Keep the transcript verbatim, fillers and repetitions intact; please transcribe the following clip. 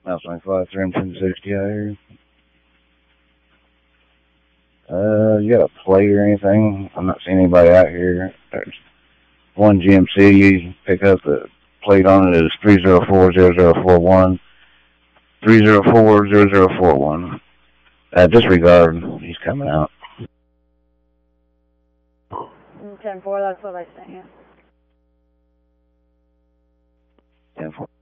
Mouse twenty-five, three M ten sixty out here. Uh, you got a plate or anything? I'm not seeing anybody out here. There's one G M C. You pick up the plate on it is three zero four zero zero four one. three zero four zero zero four one. Uh, disregard. He's coming out. ten four, that's what I sent you. ten four.